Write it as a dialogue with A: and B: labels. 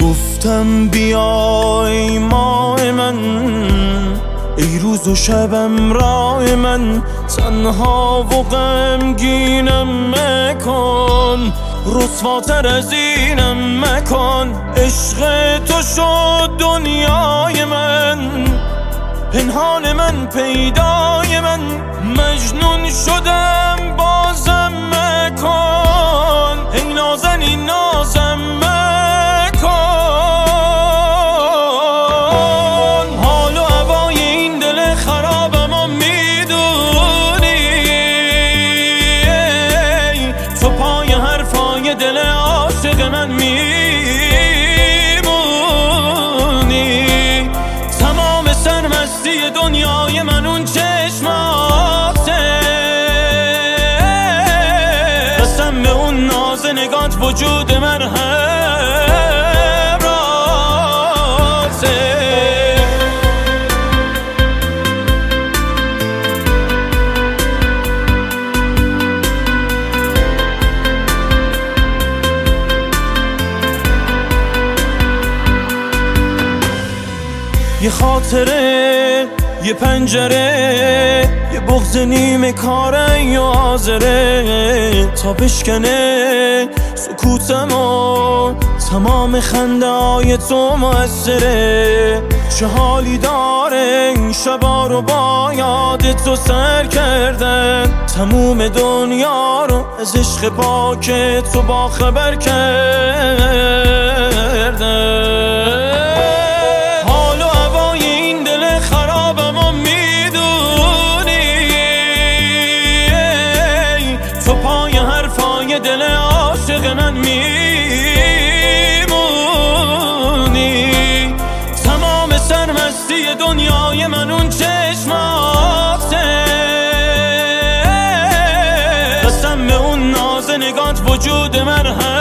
A: گفتم بیای ماه من، ای روز و شبم راه من، تنها و غمگینم مکن، رسواتر از اینم مکن. عشق تو شد دنیای من، پنهان من پیدای من، مجنون شدم بازم مکن، ای نازنین نازم مکن. حال و هوای این دل خرابم و میدونی، تو پای حرفای دل عاشق من میمونی. تمام سرمستی دنیای من اون چشماته، قسم به اون ناز نگات وجود من همراته. یه خاطره، یه پنجره، یه بغض نیمه کاره یا حاضره تا بشکنه سکوتمو. تمام خنده های تو موثره، چه حالی داره این شبا رو با یاد تو سر کردن. تموم دنیا رو از عشق پاک تو با خبر کردن. دل عاشق من میمونی. تمام سرمستی دنیای من اون چشماته، قسم به اون ناز نگات وجود من